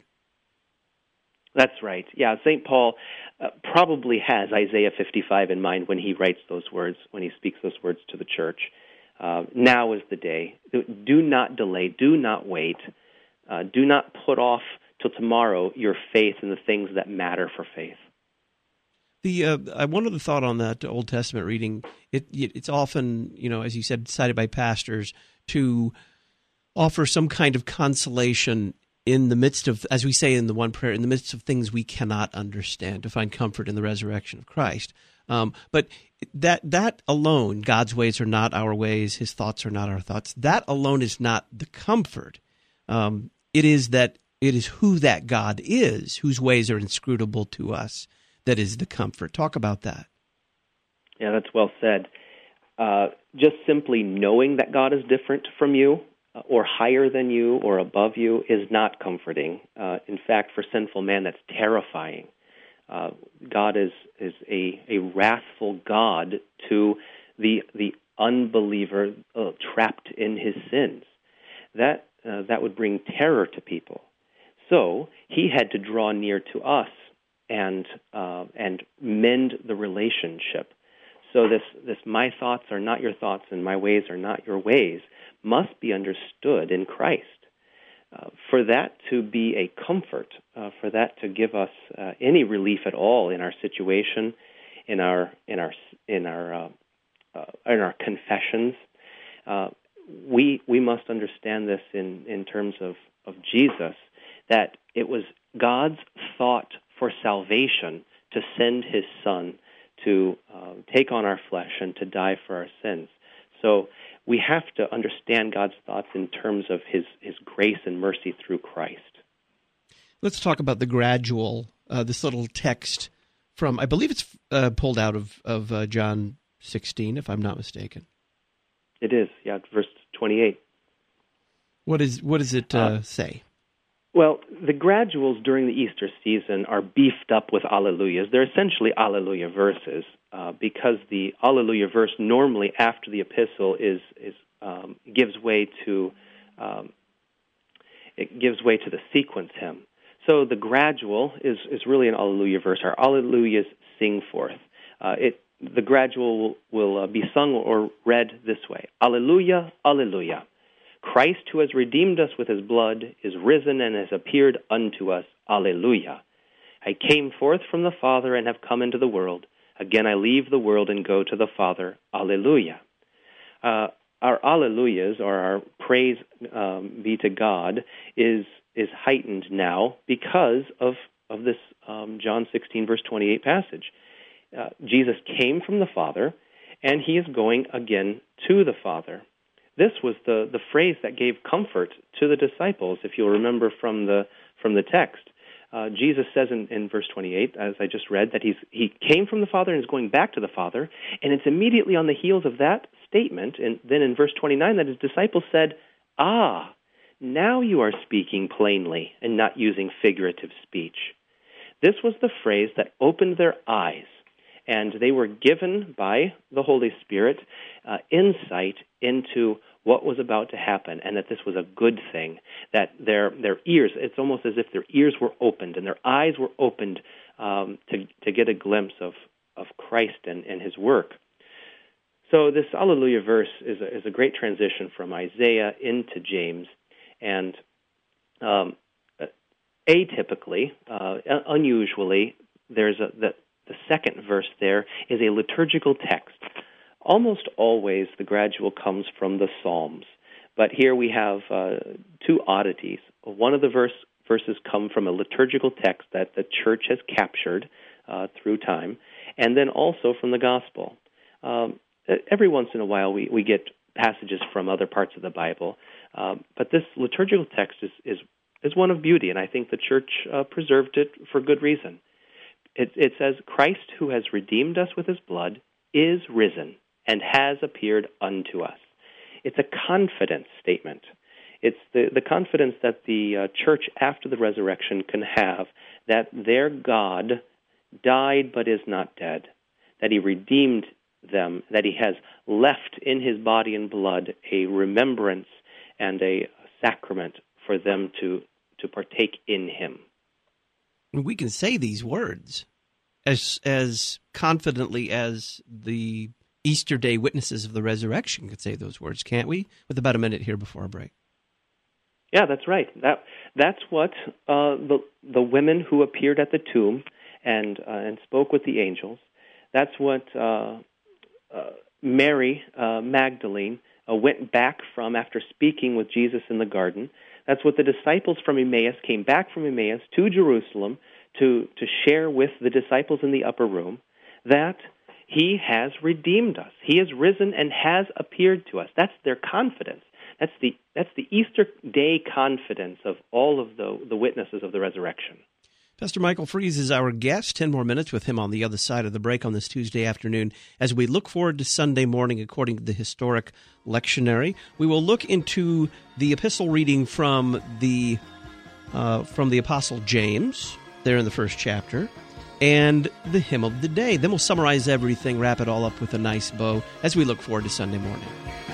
That's right. Yeah, Saint Paul uh, probably has Isaiah fifty-five in mind when he writes those words, when he speaks those words to the church. Uh, now is the day. Do not delay. Do not wait. Uh, do not put off till tomorrow your faith in the things that matter for faith. The uh, I one other thought on that Old Testament reading. It, it it's often, you know, as you said, cited by pastors to offer some kind of consolation in the midst of, as we say in the one prayer, in the midst of things we cannot understand, to find comfort in the resurrection of Christ. Um, but that that alone, God's ways are not our ways, his thoughts are not our thoughts. That alone is not the comfort. Um, it is that it is who that God is, whose ways are inscrutable to us, that is the comfort. Talk about that. Yeah, that's well said. Uh, just simply knowing that God is different from you, uh, or higher than you, or above you, is not comforting. Uh, in fact, for sinful man, that's terrifying. Uh, God is is a, a wrathful God to the the unbeliever uh, trapped in his sins. That uh, that would bring terror to people. So he had to draw near to us and uh, and mend the relationship. So this this my thoughts are not your thoughts and my ways are not your ways must be understood in Christ. Uh, for that to be a comfort, uh, for that to give us uh, any relief at all in our situation, in our in our in our uh, uh, in our confessions, uh, we we must understand this in, in terms of, of Jesus, that it was God's thought for salvation to send His Son to uh, take on our flesh and to die for our sins. So we have to understand God's thoughts in terms of His, his grace and mercy through Christ. Let's talk about the gradual, uh, this little text from, I believe it's uh, pulled out of, of uh, John sixteen, if I'm not mistaken. It is, yeah, verse twenty-eight. What is what does it uh, uh, say? Well, the graduals during the Easter season are beefed up with Alleluias. They're essentially Alleluia verses uh, because the Alleluia verse normally after the epistle is is um, gives way to um, it gives way to the sequence hymn. So the gradual is is really an Alleluia verse. Our Alleluias sing forth. Uh, it the gradual will, will uh, be sung or read this way: Alleluia, Alleluia. Christ, who has redeemed us with his blood, is risen and has appeared unto us. Alleluia. I came forth from the Father and have come into the world. Again I leave the world and go to the Father. Alleluia. Uh, our Alleluias, or our praise um, be to God, is is heightened now because of, of this um, John sixteen, verse twenty-eight passage. Uh, Jesus came from the Father, and he is going again to the Father. This was the, the phrase that gave comfort to the disciples, if you'll remember from the from the text. Uh, Jesus says in, in verse twenty-eight, as I just read, that he's he came from the Father and is going back to the Father, and it's immediately on the heels of that statement, and then in verse twenty-nine, that his disciples said, "Ah, now you are speaking plainly and not using figurative speech." This was the phrase that opened their eyes, and they were given by the Holy Spirit uh, insight into what was about to happen, and that this was a good thing, that their their ears, it's almost as if their ears were opened and their eyes were opened um, to, to get a glimpse of, of Christ and, and his work. So this Alleluia verse is a, is a great transition from Isaiah into James, and um, atypically, uh, unusually, there's a the, The second verse there is a liturgical text. Almost always the gradual comes from the Psalms, but here we have uh, two oddities. One of the verse, verses come from a liturgical text that the church has captured uh, through time, and then also from the Gospel. Um, every once in a while we, we get passages from other parts of the Bible, um, but this liturgical text is, is, is one of beauty, and I think the church uh, preserved it for good reason. It, it says, Christ, who has redeemed us with his blood, is risen and has appeared unto us. It's a confidence statement. It's the, the confidence that the uh, church after the resurrection can have that their God died but is not dead, that he redeemed them, that he has left in his body and blood a remembrance and a sacrament for them to, to partake in him. We can say these words as as confidently as the Easter Day witnesses of the resurrection could say those words, can't we? With about a minute here before our break. Yeah, that's right. That that's what uh, the the women who appeared at the tomb and uh, and spoke with the angels. That's what uh, uh, Mary uh, Magdalene uh, went back from after speaking with Jesus in the garden. That's what the disciples from Emmaus came back from Emmaus to Jerusalem to, to share with the disciples in the upper room, that he has redeemed us. He has risen and has appeared to us. That's their confidence. That's the that's the Easter Day confidence of all of the, the witnesses of the resurrection. Pastor Michael Fries is our guest. Ten more minutes with him on the other side of the break on this Tuesday afternoon as we look forward to Sunday morning according to the historic lectionary. We will look into the epistle reading from the uh, from the Apostle James there in the first chapter. and the hymn of the day. Then we'll summarize everything, wrap it all up with a nice bow as we look forward to Sunday morning.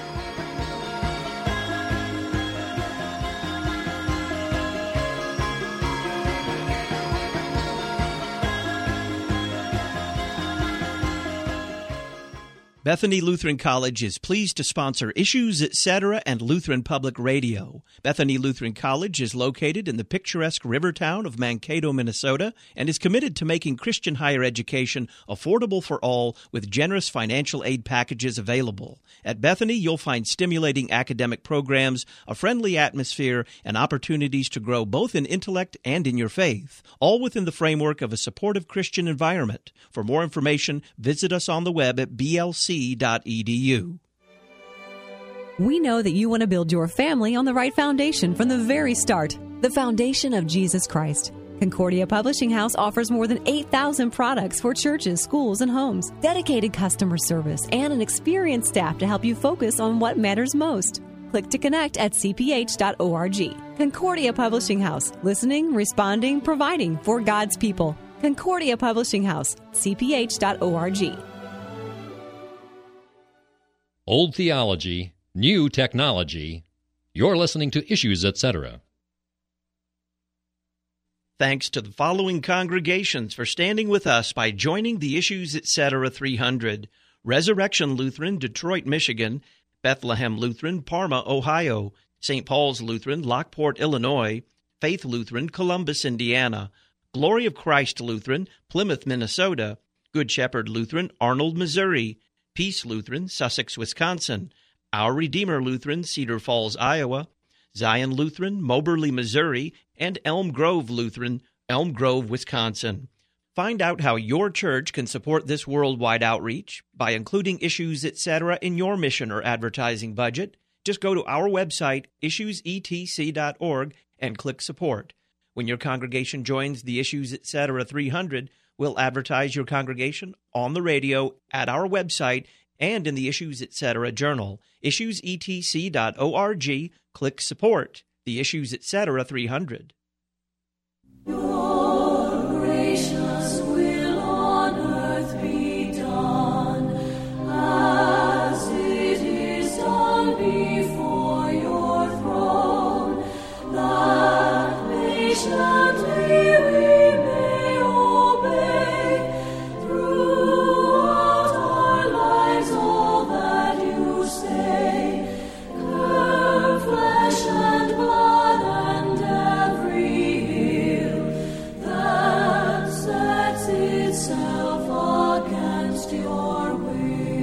Bethany Lutheran College is pleased to sponsor Issues, et cetera and Lutheran Public Radio. Bethany Lutheran College is located in the picturesque river town of Mankato, Minnesota, and is committed to making Christian higher education affordable for all with generous financial aid packages available. At Bethany, you'll find stimulating academic programs, a friendly atmosphere, and opportunities to grow both in intellect and in your faith, all within the framework of a supportive Christian environment. For more information, visit us on the web at b l c dot e d u. We know that you want to build your family on the right foundation from the very start, the foundation of Jesus Christ. Concordia Publishing House offers more than eight thousand products for churches, schools, and homes, dedicated customer service, and an experienced staff to help you focus on what matters most. Click to connect at c p h dot org. Concordia Publishing House, listening, responding, providing for God's people. Concordia Publishing House, c p h dot org. Old theology, new technology. You're listening to Issues, et cetera. Thanks to the following congregations for standing with us by joining the Issues, et cetera three hundred. Resurrection Lutheran, Detroit, Michigan; Bethlehem Lutheran, Parma, Ohio; Saint Paul's Lutheran, Lockport, Illinois; Faith Lutheran, Columbus, Indiana; Glory of Christ Lutheran, Plymouth, Minnesota; Good Shepherd Lutheran, Arnold, Missouri; Peace Lutheran, Sussex, Wisconsin; Our Redeemer Lutheran, Cedar Falls, Iowa; Zion Lutheran, Moberly, Missouri; and Elm Grove Lutheran, Elm Grove, Wisconsin. Find out how your church can support this worldwide outreach by including Issues, et cetera in your mission or advertising budget. Just go to our website, issues e t c dot org, and click Support. When your congregation joins the Issues, et cetera three hundred, we'll advertise your congregation on the radio, at our website, and in the Issues, et cetera journal. issues e t c dot org. Click Support. The Issues, et cetera three hundred. Your gracious will on earth be done, as it is done before your throne, that patiently we may obey throughout our lives all that you say. Curb flesh and blood and every ill that sets itself against your will.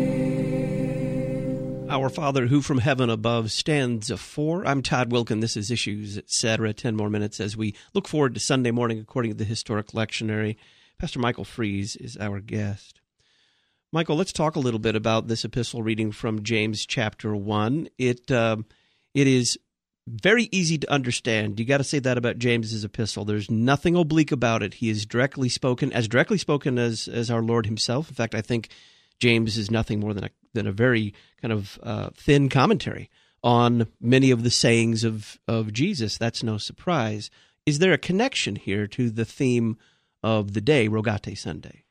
Our Father who from heaven above stands afore. I'm Todd Wilkin. This is Issues, et cetera. Ten more minutes as we look forward to Sunday morning according to the Historic Lectionary. Pastor Michael Fries is our guest. Michael, let's talk a little bit about this epistle reading from James chapter one. It uh, it is very easy to understand. You got to say that about James's epistle. There's nothing oblique about it. He is directly spoken, as directly spoken as as our Lord himself. In fact, I think James is nothing more than a than a very kind of uh, thin commentary on many of the sayings of of Jesus. That's no surprise. Is there a connection here to the theme of the day, Rogate Sunday?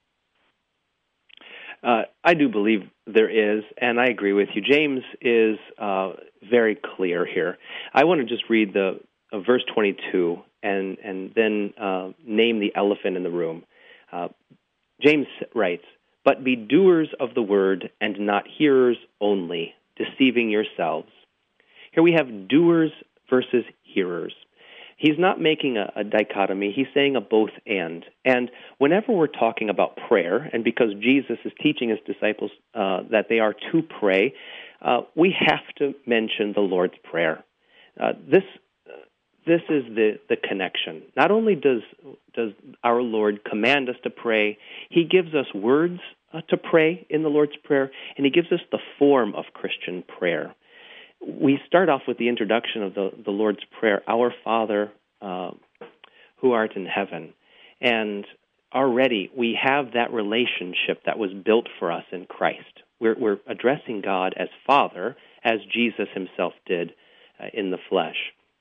Uh, I do believe there is, and I agree with you. James is uh, very clear here. I want to just read the uh, verse twenty-two and and then uh, name the elephant in the room. Uh, James writes, "But be doers of the word and not hearers only, deceiving yourselves." Here we have doers versus hearers. He's not making a, a dichotomy. He's saying a both and. And whenever we're talking about prayer, and because Jesus is teaching his disciples uh, that they are to pray, uh, we have to mention the Lord's Prayer. Uh, this uh, this is the, the connection. Not only does does our Lord command us to pray, he gives us words uh, to pray in the Lord's Prayer, and he gives us the form of Christian prayer. We start off with the introduction of the, the Lord's Prayer, Our Father, uh, who art in heaven. And already we have that relationship that was built for us in Christ. We're, we're addressing God as Father, as Jesus himself did uh, in the flesh.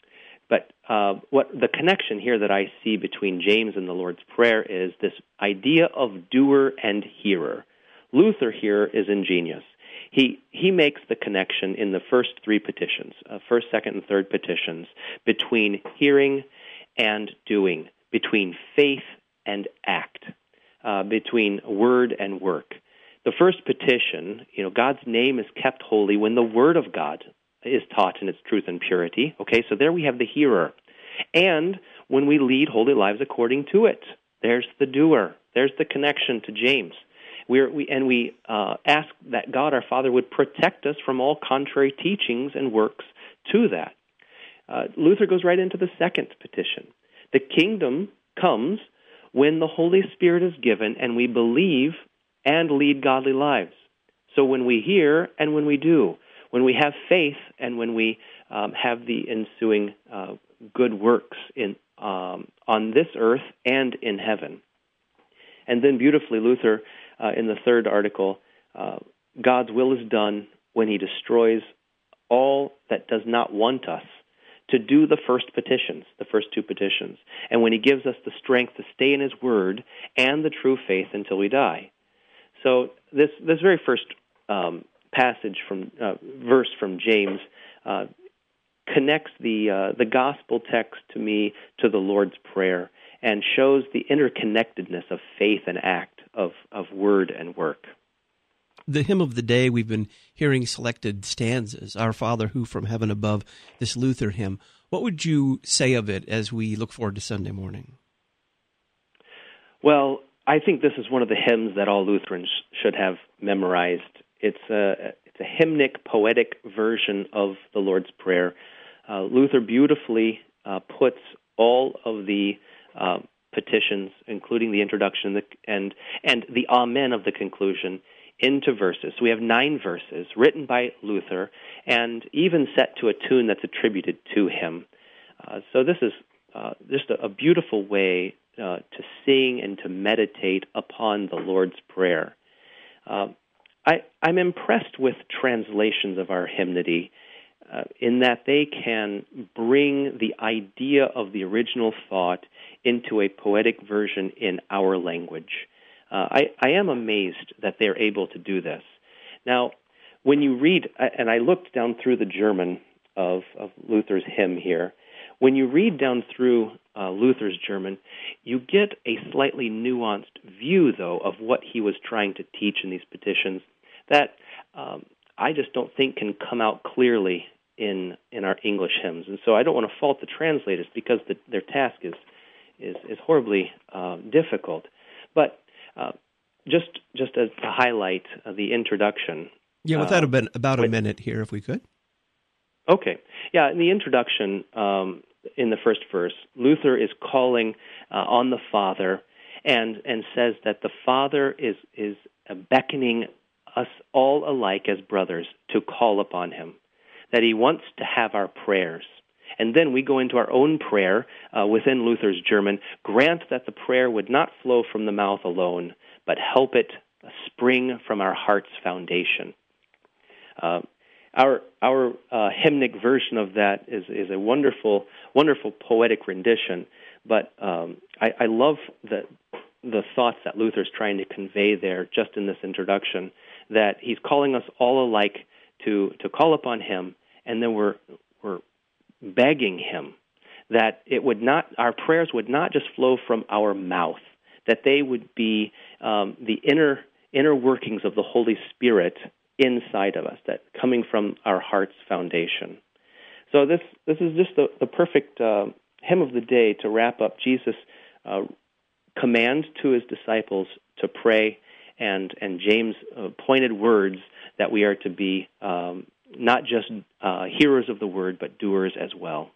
But uh, what the connection here that I see between James and the Lord's Prayer is this idea of doer and hearer. Luther here is ingenious. He he makes the connection in the first three petitions, uh, first, second, and third petitions, between hearing and doing, between faith and act, uh, between word and work. The first petition, you know, God's name is kept holy when the word of God is taught in its truth and purity. Okay, so there we have the hearer. And when we lead holy lives according to it, there's the doer. There's the connection to James. We're, we And we uh, ask that God our Father would protect us from all contrary teachings and works to that. Uh, Luther goes right into the second petition. The kingdom comes when the Holy Spirit is given and we believe and lead godly lives. So when we hear and when we do, when we have faith and when we um, have the ensuing uh, good works in um, on this earth and in heaven. And then beautifully, Luther, uh, in the third article, uh, God's will is done when he destroys all that does not want us to do the first petitions, the first two petitions, and when he gives us the strength to stay in his word and the true faith until we die. So this this very first um, passage from uh, verse from James uh, connects the uh, the gospel text to me to the Lord's Prayer and shows the interconnectedness of faith and act, of of word and work. The hymn of the day, we've been hearing selected stanzas, Our Father who from heaven above, this Luther hymn. What would you say of it as we look forward to Sunday morning? Well, I think this is one of the hymns that all Lutherans should have memorized. It's a, it's a hymnic, poetic version of the Lord's Prayer. Uh, Luther beautifully uh, puts all of the uh, petitions, including the introduction and the, and, and the amen of the conclusion, into verses. So we have nine verses written by Luther and even set to a tune that's attributed to him. Uh, so this is uh, just a, a beautiful way uh, to sing and to meditate upon the Lord's Prayer. Uh, I, I'm impressed with translations of our hymnody uh, in that they can bring the idea of the original thought into a poetic version in our language. Uh, I, I am amazed that they're able to do this. Now, when you read, and I looked down through the German of, of Luther's hymn here, when you read down through uh, Luther's German, you get a slightly nuanced view, though, of what he was trying to teach in these petitions that um, I just don't think can come out clearly in in our English hymns. And so I don't want to fault the translators because the, their task is, is, is horribly uh, difficult. But Uh, just just as to highlight uh, the introduction. Yeah, without uh, a bit, about a wait. minute here, if we could. Okay. Yeah, in the introduction, um, in the first verse, Luther is calling uh, on the Father and and says that the Father is, is beckoning us all alike as brothers to call upon him, that he wants to have our prayers. And then we go into our own prayer uh, within Luther's German, grant that the prayer would not flow from the mouth alone, but help it spring from our heart's foundation. Uh, our our uh, hymnic version of that is, is a wonderful, wonderful poetic rendition, but um, I, I love the, the thoughts that Luther's trying to convey there just in this introduction, that he's calling us all alike to, to call upon him, and then we're we're begging him that it would not, our prayers would not just flow from our mouth, that they would be um, the inner inner workings of the Holy Spirit inside of us, that coming from our heart's foundation. So this this is just the, the perfect uh, hymn of the day to wrap up Jesus' uh, command to his disciples to pray, and and James' uh, pointed words that we are to be um, not just uh, hearers of the word, but doers as well.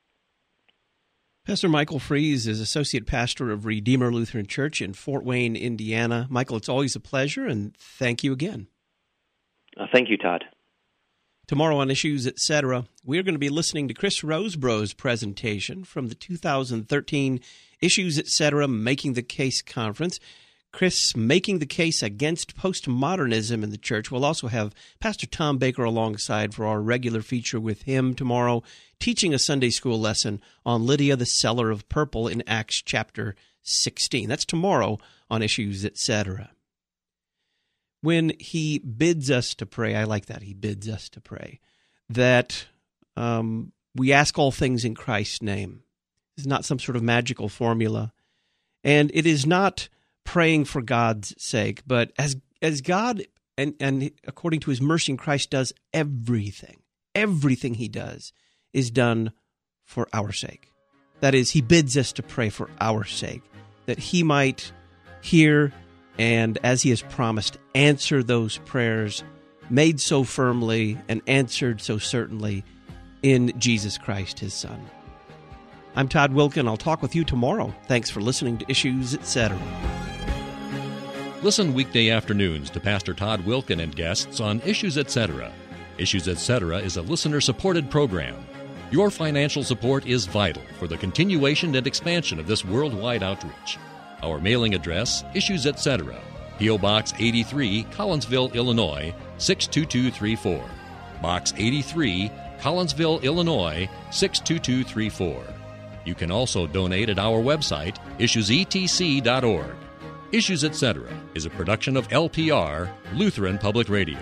Pastor Michael Fries is Associate Pastor of Redeemer Lutheran Church in Fort Wayne, Indiana. Michael, it's always a pleasure, and thank you again. Uh, thank you, Todd. Tomorrow on Issues, et cetera, we are going to be listening to Chris Rosebrough's presentation from the two thousand thirteen Issues, et cetera, Making the Case Conference. Chris making the case against postmodernism in the church. We'll also have Pastor Tom Baker alongside for our regular feature with him tomorrow, teaching a Sunday school lesson on Lydia, the seller of purple in Acts chapter sixteen. That's tomorrow on Issues, et cetera. When he bids us to pray, I like that, he bids us to pray, that um, we ask all things in Christ's name. It's not some sort of magical formula. And it is not praying for God's sake, but as as God, and, and according to his mercy in Christ, does everything, everything he does is done for our sake. That is, he bids us to pray for our sake, that he might hear and, as he has promised, answer those prayers made so firmly and answered so certainly in Jesus Christ, his Son. I'm Todd Wilken. I'll talk with you tomorrow. Thanks for listening to Issues, et cetera. Listen weekday afternoons to Pastor Todd Wilken and guests on Issues, et cetera. Issues, et cetera is a listener-supported program. Your financial support is vital for the continuation and expansion of this worldwide outreach. Our mailing address, Issues, et cetera. P O. Box eighty-three, Collinsville, Illinois, six two two three four. Box eighty-three, Collinsville, Illinois, six two two three four. You can also donate at our website, issues e t c dot org. Issues, et cetera is a production of L P R, Lutheran Public Radio.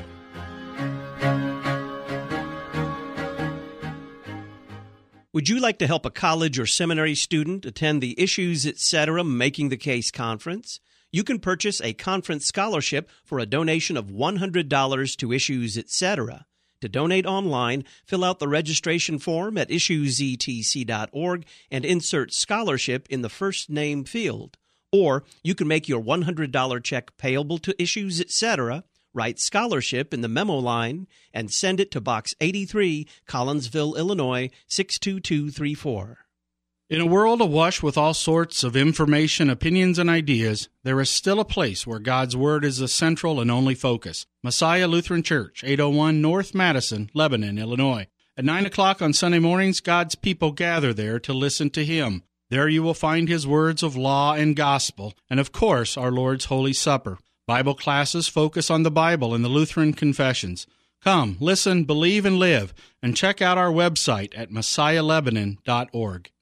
Would you like to help a college or seminary student attend the Issues, et cetera Making the Case conference? You can purchase a conference scholarship for a donation of one hundred dollars to Issues, et cetera. To donate online, fill out the registration form at issues e t c dot org and insert scholarship in the first name field. Or you can make your one hundred dollars check payable to Issues, et cetera, write scholarship in the memo line, and send it to Box eighty-three, Collinsville, Illinois, six two two three four. In a world awash with all sorts of information, opinions, and ideas, there is still a place where God's Word is the central and only focus. Messiah Lutheran Church, eight oh one North Madison, Lebanon, Illinois. At nine o'clock on Sunday mornings, God's people gather there to listen to Him. There you will find His words of law and gospel, and of course, our Lord's Holy Supper. Bible classes focus on the Bible and the Lutheran confessions. Come, listen, believe, and live, and check out our website at messiah lebanon dot org.